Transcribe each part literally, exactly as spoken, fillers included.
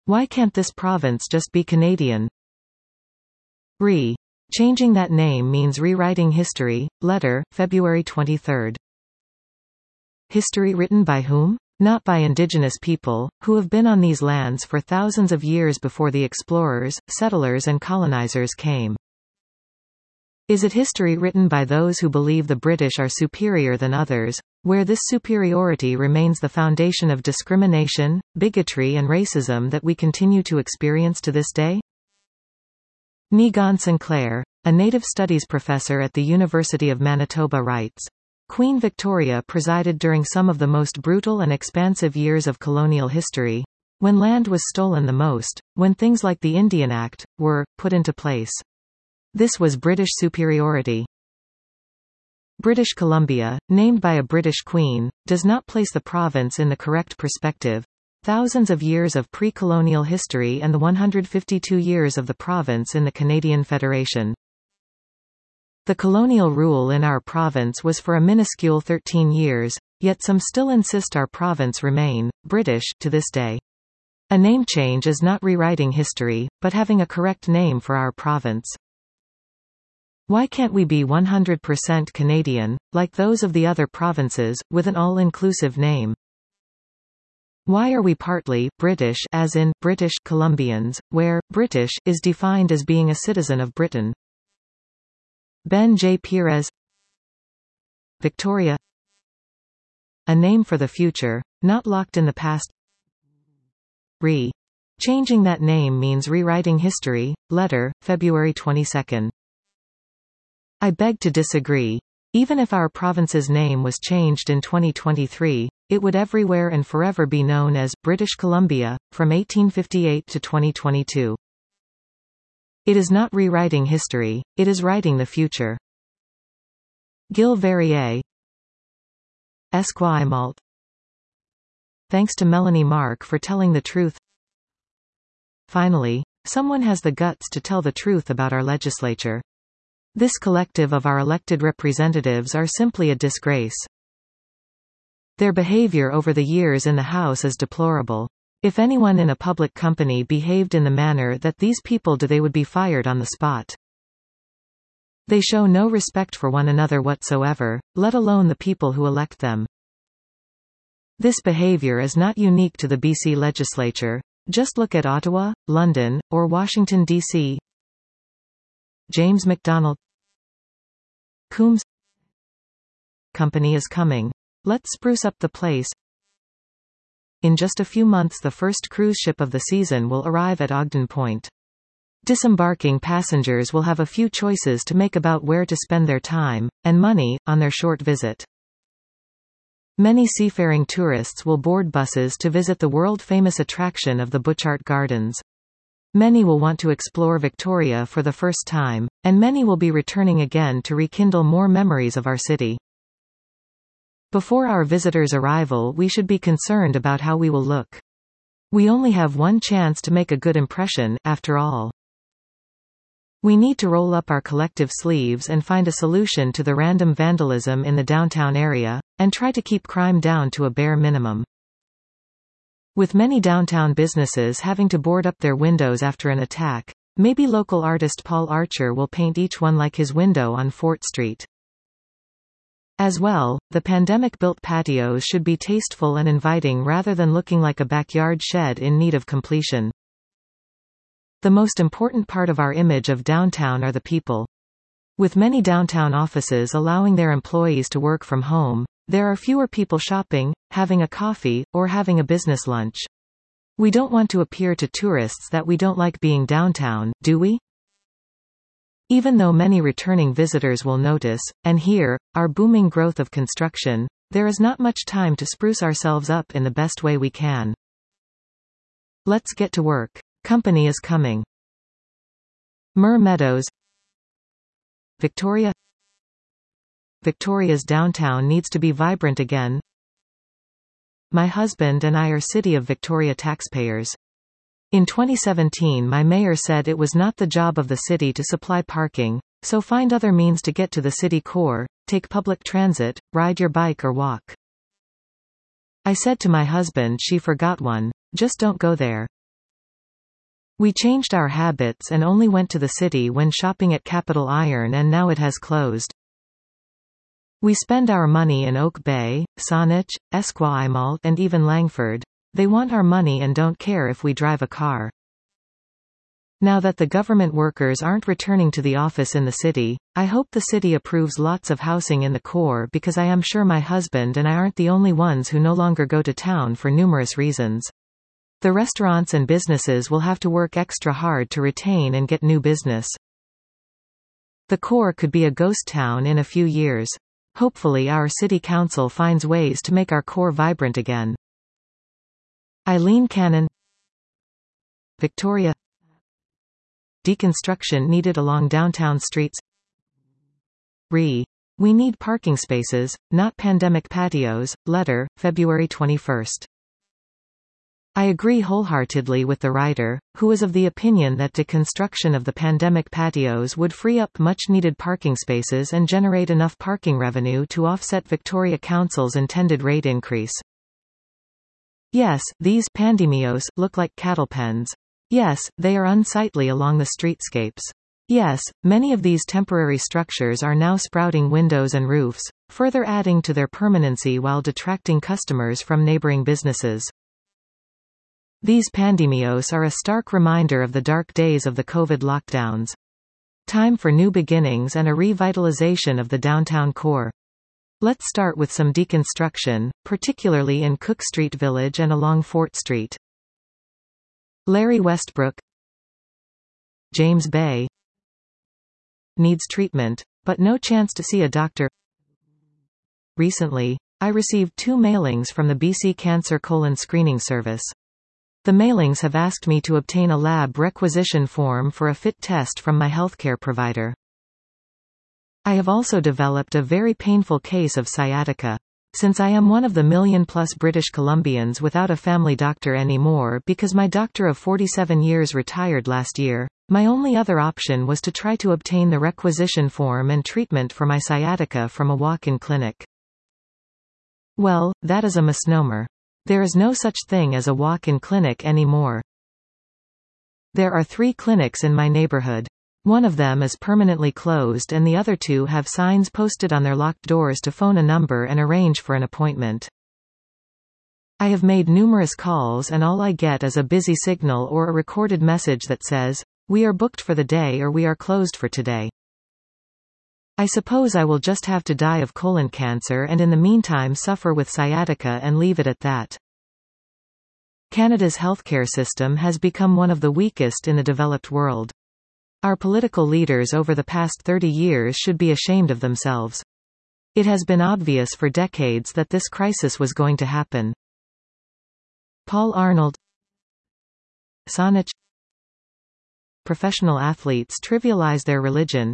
Why can't this province just be Canadian? Re. Changing that name means rewriting history. Letter, February twenty-third. History written by whom? Not by indigenous people, who have been on these lands for thousands of years before the explorers, settlers and colonizers came. Is it history written by those who believe the British are superior than others, where this superiority remains the foundation of discrimination, bigotry and racism that we continue to experience to this day? Negon Sinclair, a Native Studies professor at the University of Manitoba writes, Queen Victoria presided during some of the most brutal and expansive years of colonial history, when land was stolen the most, when things like the Indian Act were put into place. This was British superiority. British Columbia, named by a British queen, does not place the province in the correct perspective. Thousands of years of pre-colonial history and the one hundred fifty-two years of the province in the Canadian Federation. The colonial rule in our province was for a minuscule thirteen years, yet some still insist our province remain British to this day. A name change is not rewriting history, but having a correct name for our province. Why can't we be one hundred percent Canadian, like those of the other provinces, with an all-inclusive name? Why are we partly British, as in British Columbians, where British is defined as being a citizen of Britain? Ben J. Perez. Victoria. A name for the future, not locked in the past. Re. Changing that name means rewriting history. Letter, February twenty-second. I beg to disagree. Even if our province's name was changed in twenty twenty-three, it would everywhere and forever be known as British Columbia, from eighteen fifty-eight to twenty twenty-two. It is not rewriting history, it is writing the future. Gil Verrier. Esquimalt. Thanks to Melanie Mark for telling the truth. Finally, someone has the guts to tell the truth about our legislature. This collective of our elected representatives are simply a disgrace. Their behavior over the years in the House is deplorable. If anyone in a public company behaved in the manner that these people do, they would be fired on the spot. They show no respect for one another whatsoever, let alone the people who elect them. This behavior is not unique to the B C legislature. Just look at Ottawa, London, or Washington, D C James McDonald. Coombs. Company is coming. Let's spruce up the place. In just a few months the first cruise ship of the season will arrive at Ogden Point. Disembarking passengers will have a few choices to make about where to spend their time, and money, on their short visit. Many seafaring tourists will board buses to visit the world-famous attraction of the Butchart Gardens. Many will want to explore Victoria for the first time, and many will be returning again to rekindle more memories of our city. Before our visitors' arrival, we should be concerned about how we will look. We only have one chance to make a good impression, after all. We need to roll up our collective sleeves and find a solution to the random vandalism in the downtown area, and try to keep crime down to a bare minimum. With many downtown businesses having to board up their windows after an attack, maybe local artist Paul Archer will paint each one like his window on Fort Street. As well, the pandemic-built patios should be tasteful and inviting rather than looking like a backyard shed in need of completion. The most important part of our image of downtown are the people. With many downtown offices allowing their employees to work from home, there are fewer people shopping, having a coffee, or having a business lunch. We don't want to appear to tourists that we don't like being downtown, do we? Even though many returning visitors will notice, and hear, our booming growth of construction, there is not much time to spruce ourselves up in the best way we can. Let's get to work. Company is coming. Mur Meadows. Victoria. Victoria's downtown needs to be vibrant again. My husband and I are City of Victoria taxpayers. In twenty seventeen my mayor said it was not the job of the city to supply parking, so find other means to get to the city core, take public transit, ride your bike or walk. I said to my husband she forgot one, just don't go there. We changed our habits and only went to the city when shopping at Capital Iron, and now it has closed. We spend our money in Oak Bay, Saanich, Esquimalt and even Langford. They want our money and don't care if we drive a car. Now that the government workers aren't returning to the office in the city, I hope the city approves lots of housing in the core, because I am sure my husband and I aren't the only ones who no longer go to town for numerous reasons. The restaurants and businesses will have to work extra hard to retain and get new business. The core could be a ghost town in a few years. Hopefully our city council finds ways to make our core vibrant again. Eileen Cannon, Victoria. Deconstruction needed along downtown streets. Re. We need parking spaces, not pandemic patios. Letter, February twenty-first. I agree wholeheartedly with the writer, who is of the opinion that deconstruction of the pandemic patios would free up much-needed parking spaces and generate enough parking revenue to offset Victoria Council's intended rate increase. Yes, these pandemios look like cattle pens. Yes, they are unsightly along the streetscapes. Yes, many of these temporary structures are now sprouting windows and roofs, further adding to their permanency while detracting customers from neighboring businesses. These pandemios are a stark reminder of the dark days of the COVID lockdowns. Time for new beginnings and a revitalization of the downtown core. Let's start with some deconstruction, particularly in Cook Street Village and along Fort Street. Larry Westbrook. James Bay. Needs treatment, but no chance to see a doctor. Recently, I received two mailings from the B C Cancer Colon Screening Service. The mailings have asked me to obtain a lab requisition form for a fit test from my healthcare provider. I have also developed a very painful case of sciatica. Since I am one of the million-plus British Columbians without a family doctor anymore because my doctor of forty-seven years retired last year, my only other option was to try to obtain the requisition form and treatment for my sciatica from a walk-in clinic. Well, that is a misnomer. There is no such thing as a walk-in clinic anymore. There are three clinics in my neighborhood. One of them is permanently closed and the other two have signs posted on their locked doors to phone a number and arrange for an appointment. I have made numerous calls and all I get is a busy signal or a recorded message that says, "We are booked for the day" or "We are closed for today." I suppose I will just have to die of colon cancer and in the meantime suffer with sciatica and leave it at that. Canada's healthcare system has become one of the weakest in the developed world. Our political leaders over the past thirty years should be ashamed of themselves. It has been obvious for decades that this crisis was going to happen. Paul Arnold. Saanich. Professional athletes trivialize their religion.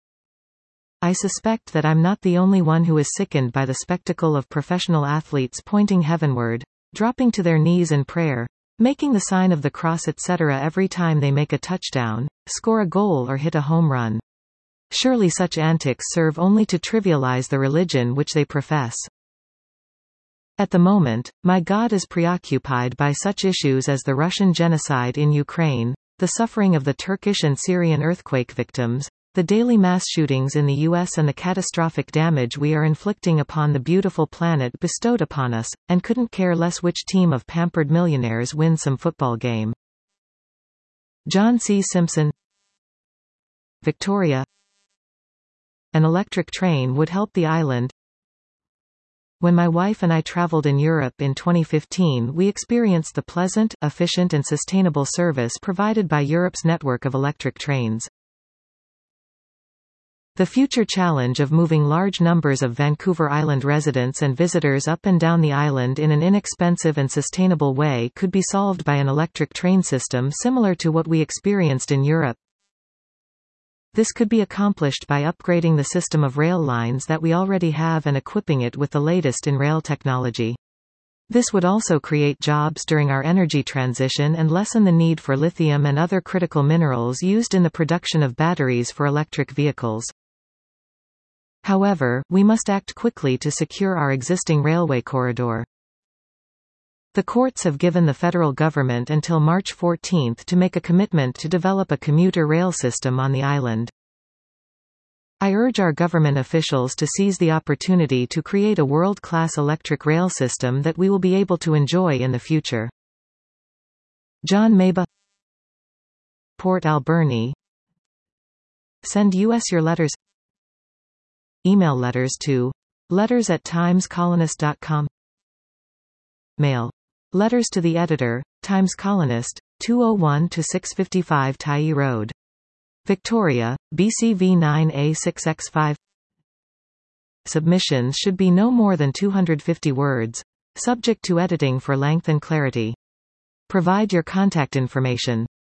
I suspect that I'm not the only one who is sickened by the spectacle of professional athletes pointing heavenward, dropping to their knees in prayer, making the sign of the cross et cetera every time they make a touchdown, score a goal or hit a home run. Surely such antics serve only to trivialize the religion which they profess. At the moment, my God is preoccupied by such issues as the Russian genocide in Ukraine, the suffering of the Turkish and Syrian earthquake victims, the daily mass shootings in the U S and the catastrophic damage we are inflicting upon the beautiful planet bestowed upon us, and couldn't care less which team of pampered millionaires wins some football game. John C. Simpson. Victoria. An electric train would help the island. When my wife and I traveled in Europe in twenty fifteen, we experienced the pleasant, efficient and sustainable service provided by Europe's network of electric trains. The future challenge of moving large numbers of Vancouver Island residents and visitors up and down the island in an inexpensive and sustainable way could be solved by an electric train system similar to what we experienced in Europe. This could be accomplished by upgrading the system of rail lines that we already have and equipping it with the latest in rail technology. This would also create jobs during our energy transition and lessen the need for lithium and other critical minerals used in the production of batteries for electric vehicles. However, we must act quickly to secure our existing railway corridor. The courts have given the federal government until March fourteenth to make a commitment to develop a commuter rail system on the island. I urge our government officials to seize the opportunity to create a world-class electric rail system that we will be able to enjoy in the future. John Maba, Port Alberni. Send us your letters. Email letters to letters at times colonist dot com. Mail. Letters to the editor, Times Colonist, two oh one to six fifty-five Tyee Road. Victoria, B C V nine A six by five. Submissions should be no more than two hundred fifty words. Subject to editing for length and clarity. Provide your contact information.